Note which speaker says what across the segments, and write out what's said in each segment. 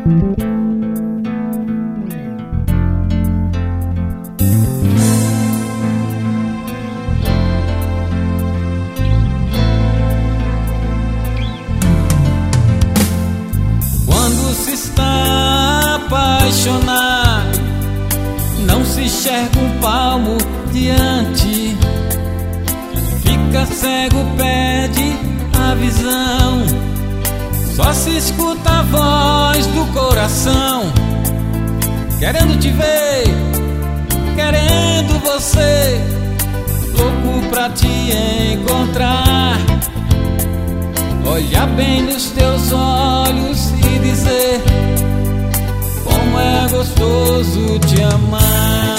Speaker 1: Quando se está apaixonado, não se enxerga um palmo diante. Fica cego, perde a visão. Só se escuta a voz do coração, querendo te ver, querendo você, louco pra te encontrar. Olhar bem nos teus olhos e dizer como é gostoso te amar.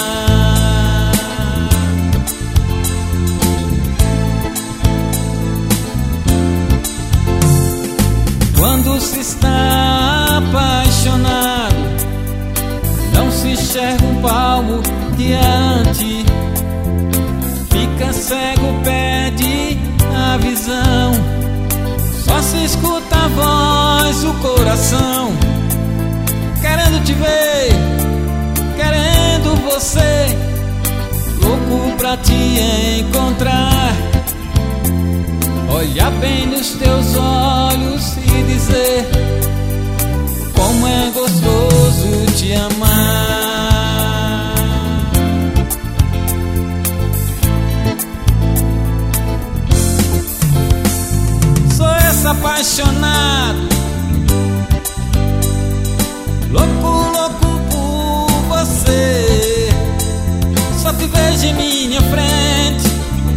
Speaker 1: Quando se está apaixonado, não se enxerga um palmo diante. Fica cego, perde a visão. Só se escuta a voz do coração, querendo te ver, querendo você, louco pra te encontrar. Olhar bem nos teus olhos e dizer como é gostoso te amar. Sou esse apaixonado, louco, louco por você. Só te vejo em minha frente,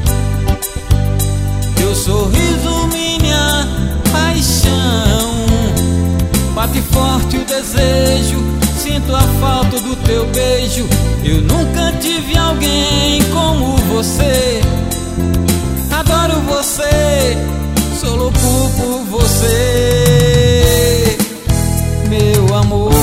Speaker 1: teu sorriso, minha paixão. Bate forte o desejo, sinto a falta do teu beijo. Eu nunca tive alguém como você. Adoro você, sou louco por você, meu amor.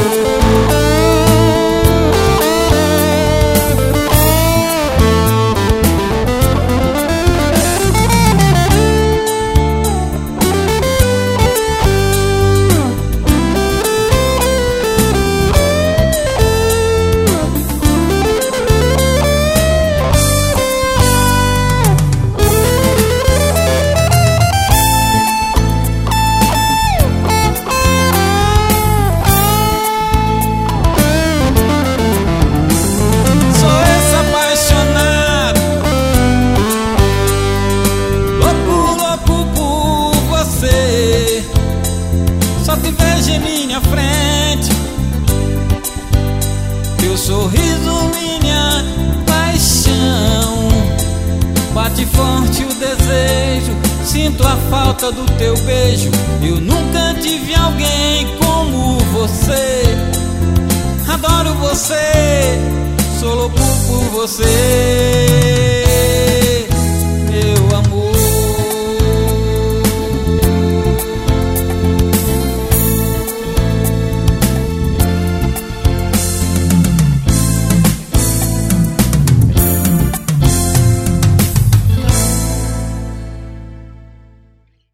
Speaker 1: Só te vejo em minha frente, teu sorriso, minha paixão. Bate forte o desejo, sinto a falta do teu beijo. Eu nunca tive alguém como você. Adoro você, sou louco por você.